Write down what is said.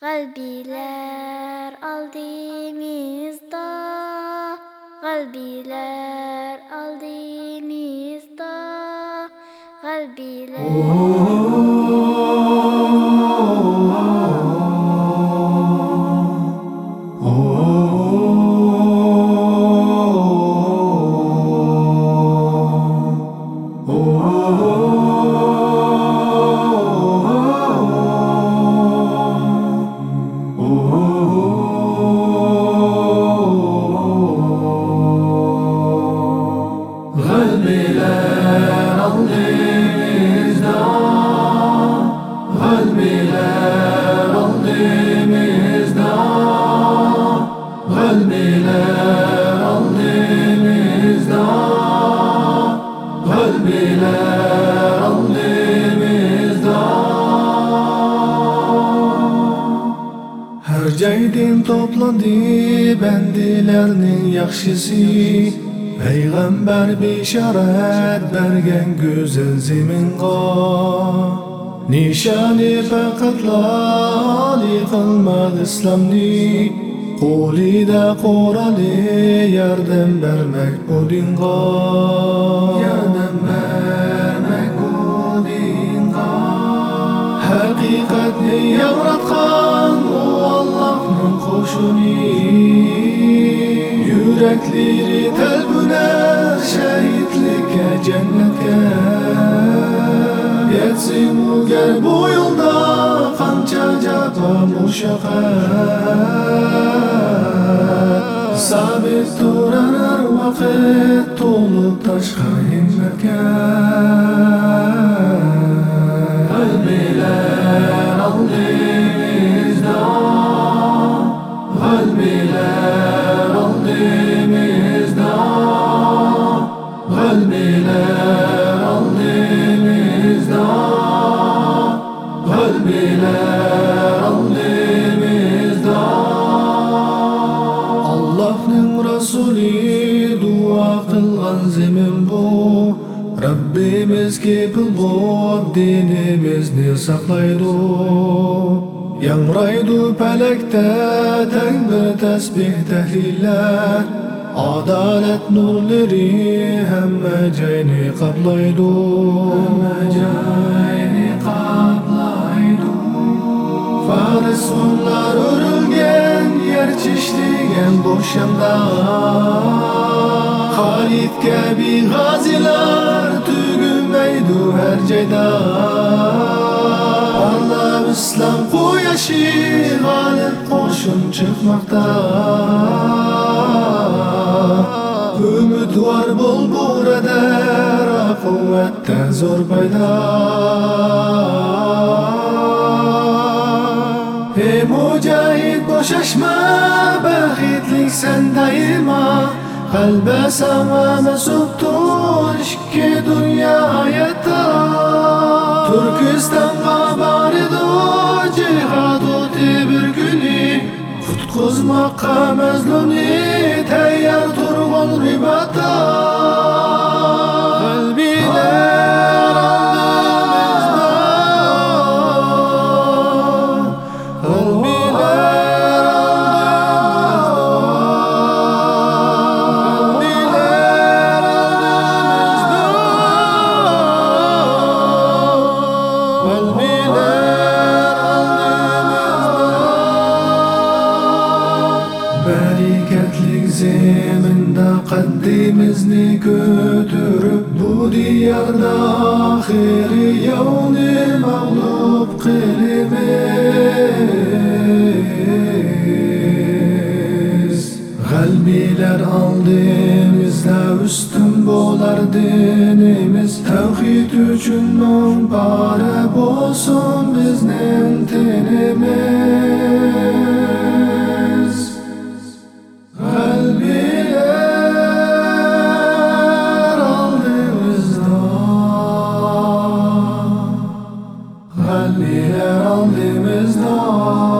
Kalbiler aldığımızda, kalbiler aldığımızda, kalbiler. Kalbiler aldığımızda, kalbiler aldığımızda, kalbiler aldığımızda, kalbiler aldığımızda. Her joydan toplandı bendilerning yaxshisi, Peygamber bisharat bergen güzel zeminga. Nishani faqatla ali qilmadi islomni, qo'lida qo'rali yordam bermak bu dinga. Yordam bermak bu dinga. Haqiqatni yavratgan o Allohning qo'shini, yürekleri telbuner şehitlikka cennetke. Yetsin bu gel bu yolda qancha jafo mushaqqat, sabit turar har vaqt to'lib tashqa himmatga. Kalbiler aldığımızda, kalbiler aldığımızda, kalbiler aldığımızda, kalbiler aldığımızda. Allah'ın Resulü dua kılgan zemin bu, Rabbimiz kepil bol dinimizni saklaydı. Yangraydı pelekte teng bir tesbih tehliller, adalet nurları hemme joyni kaplaydı. Faris onlar örülgen yer çişligen boşanda, Halid kabi gaziler tügümeydu her joyda. Allah İslam quyoshi g'olib qo'shin chiqmoqda. Umidvor bo'l burada quvvatda zo'r paydo. Ey mujahid bo'shashma, baxtlik sen daima, qalbe samama suktur ikki dunyo hayotda. Türkistan'a baridu cihad o'ti bir kuni, qutqizmoqqa mazlumni tayyor turg'un ribatda. Qalbiler aldığımızda, kalbiler bereketlik zeminde kaddimizni götürüp bu diyarda ahiri yavni mağlup kılımız. Kalbiler aldığımızda üstün bolar dinimiz, tevhid üçün bare bolsun bizning tenimiz. Kalbiler aldığımızda, kalbiler aldığımızda.